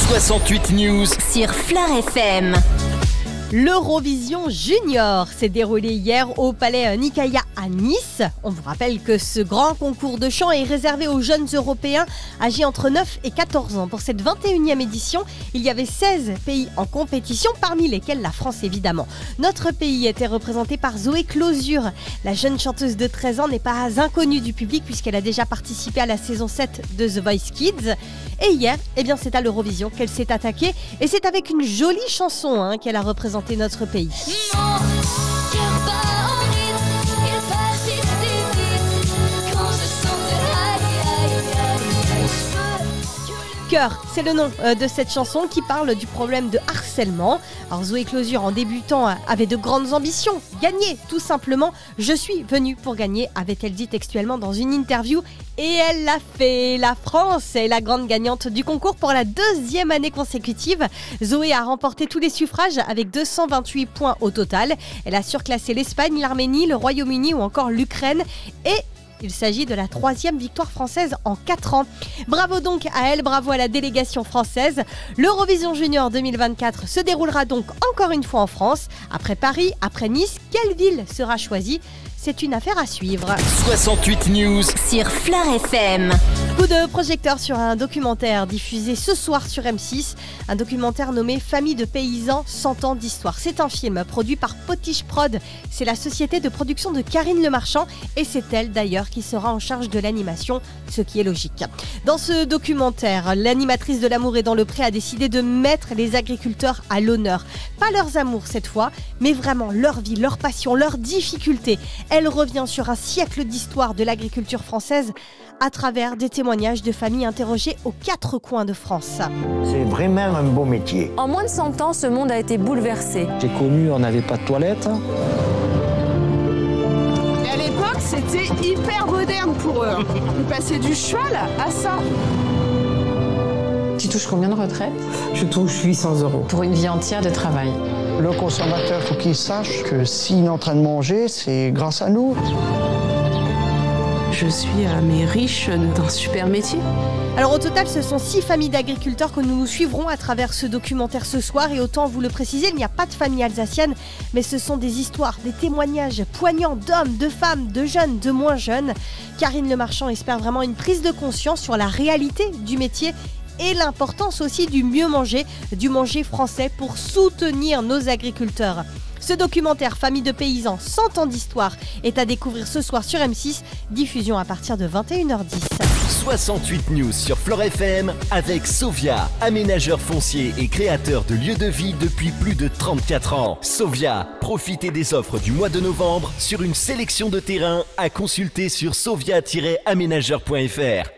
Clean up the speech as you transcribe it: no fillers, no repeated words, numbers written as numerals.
68 News sur Fleur FM. L'Eurovision Junior s'est déroulé hier au Palais Nicaïa à Nice. On vous rappelle que ce grand concours de chant est réservé aux jeunes Européens âgés entre 9 et 14 ans. Pour cette 21e édition, il y avait 16 pays en compétition, parmi lesquels la France évidemment. Notre pays était représenté par Zoé Closure. La jeune chanteuse de 13 ans n'est pas inconnue du public puisqu'elle a déjà participé à la saison 7 de The Voice Kids. Et hier, c'est à l'Eurovision qu'elle s'est attaquée et c'est avec une jolie chanson qu'elle a représenté notre pays. Cœur, c'est le nom de cette chanson qui parle du problème de harcèlement. Alors Zoé Closure, en débutant, avait de grandes ambitions. Gagner, tout simplement. Je suis venue pour gagner, avait-elle dit textuellement dans une interview. Et elle l'a fait. La France est la grande gagnante du concours pour la 2e année consécutive. Zoé a remporté tous les suffrages avec 228 points au total. Elle a surclassé l'Espagne, l'Arménie, le Royaume-Uni ou encore l'Ukraine. Et il s'agit de la 3e victoire française en 4 ans. Bravo donc à elle, bravo à la délégation française. L'Eurovision Junior 2024 se déroulera donc encore une fois en France. Après Paris, après Nice, quelle ville sera choisie ? C'est une affaire à suivre. 68 News sur Fleur FM. Coup de projecteur sur un documentaire diffusé ce soir sur M6. Un documentaire nommé Famille de paysans 100 ans d'histoire. C'est un film produit par Potiche Prod. C'est la société de production de Karine Le Marchand et c'est elle d'ailleurs qui sera en charge de l'animation, ce qui est logique. Dans ce documentaire, l'animatrice de L'amour est dans le pré a décidé de mettre les agriculteurs à l'honneur. Pas leurs amours cette fois, mais vraiment leur vie, leur passion, leurs difficultés. Elle revient sur un siècle d'histoire de l'agriculture française à travers des témoignages de familles interrogées aux 4 coins de France. C'est vraiment un beau métier. En moins de 100 ans, ce monde a été bouleversé. J'ai connu, on n'avait pas de toilettes. Et à l'époque, c'était hyper moderne pour eux. Ils passaient du cheval à ça. Tu touches combien de retraite ? Je touche 800 € Pour une vie entière de travail. Le consommateur, faut qu'il sache que s'il est en train de manger, c'est grâce à nous. Je suis riche d'un super métier. Alors au total, ce sont 6 familles d'agriculteurs que nous suivrons à travers ce documentaire ce soir. Et autant vous le préciser, il n'y a pas de famille alsacienne, mais ce sont des histoires, des témoignages poignants d'hommes, de femmes, de jeunes, de moins jeunes. Karine Le Marchand espère vraiment une prise de conscience sur la réalité du métier et l'importance aussi du mieux manger, du manger français pour soutenir nos agriculteurs. Ce documentaire Famille de paysans 100 ans d'histoire est à découvrir ce soir sur M6, diffusion à partir de 21h10. 68 News sur Fleur FM avec Sovia, aménageur foncier et créateur de lieux de vie depuis plus de 34 ans. Sovia, profitez des offres du mois de novembre sur une sélection de terrains à consulter sur sovia-aménageur.fr.